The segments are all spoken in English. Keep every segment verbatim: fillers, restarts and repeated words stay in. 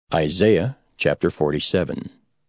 Isaiah chapter forty-seven.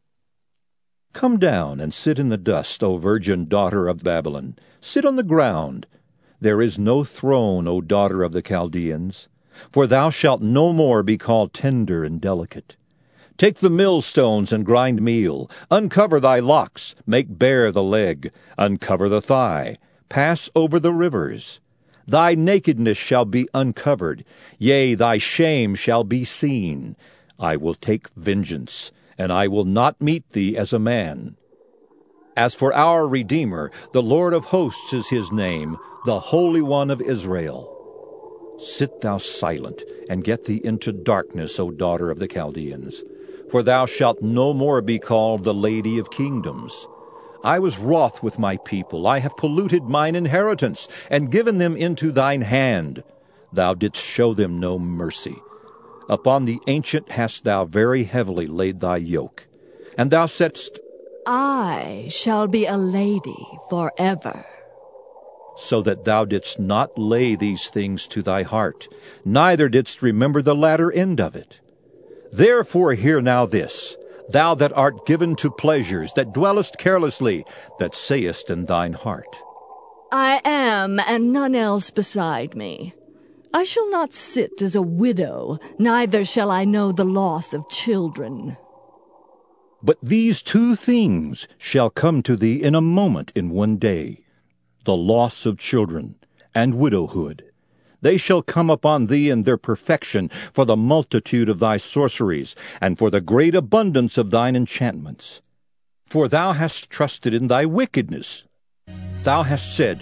Come down and sit in the dust, O virgin daughter of Babylon. Sit on the ground. There is no throne, O daughter of the Chaldeans. For thou shalt no more be called tender and delicate. Take the millstones and grind meal. Uncover thy locks, make bare the leg. Uncover the thigh. Pass over the rivers. Thy nakedness shall be uncovered. Yea, thy shame shall be seen. I will take vengeance, and I will not meet thee as a man. As for our Redeemer, the Lord of hosts is his name, the Holy One of Israel. Sit thou silent, and get thee into darkness, O daughter of the Chaldeans. For thou shalt no more be called the Lady of Kingdoms. I was wroth with my people. I have polluted mine inheritance, and given them into thine hand. Thou didst show them no mercy. Upon the ancient hast thou very heavily laid thy yoke. And thou saidst, I shall be a lady forever. So that thou didst not lay these things to thy heart, neither didst remember the latter end of it. Therefore hear now this, thou that art given to pleasures, that dwellest carelessly, that sayest in thine heart, I am, and none else beside me. I shall not sit as a widow, neither shall I know the loss of children. But these two things shall come to thee in a moment, in one day, the loss of children and widowhood. They shall come upon thee in their perfection, for the multitude of thy sorceries, and for the great abundance of thine enchantments. For thou hast trusted in thy wickedness. Thou hast said,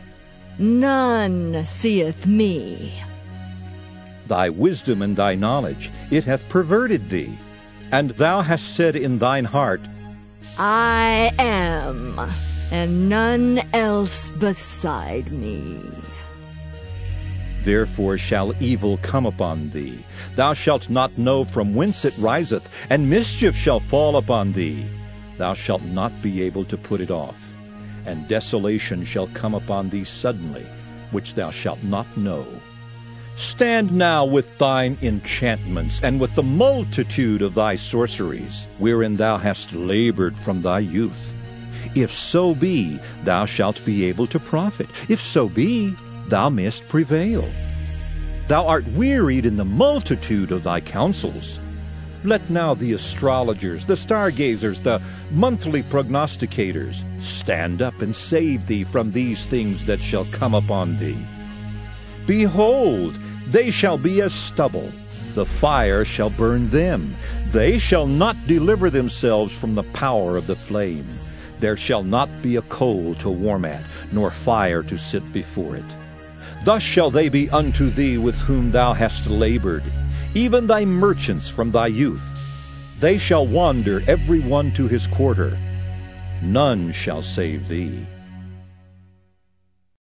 None seeth me. Thy wisdom and thy knowledge, it hath perverted thee. And thou hast said in thine heart, I am, and none else beside me. Therefore shall evil come upon thee. Thou shalt not know from whence it riseth, and mischief shall fall upon thee. Thou shalt not be able to put it off. And desolation shall come upon thee suddenly, which thou shalt not know. Stand now with thine enchantments, and with the multitude of thy sorceries, wherein thou hast labored from thy youth. If so be, thou shalt be able to profit. If so be, thou mayest prevail. Thou art wearied in the multitude of thy counsels. Let now the astrologers, the stargazers, the monthly prognosticators stand up and save thee from these things that shall come upon thee. Behold, they shall be as stubble. The fire shall burn them. They shall not deliver themselves from the power of the flame. There shall not be a coal to warm at, nor fire to sit before it. Thus shall they be unto thee with whom thou hast labored, even thy merchants from thy youth. They shall wander every one to his quarter. None shall save thee.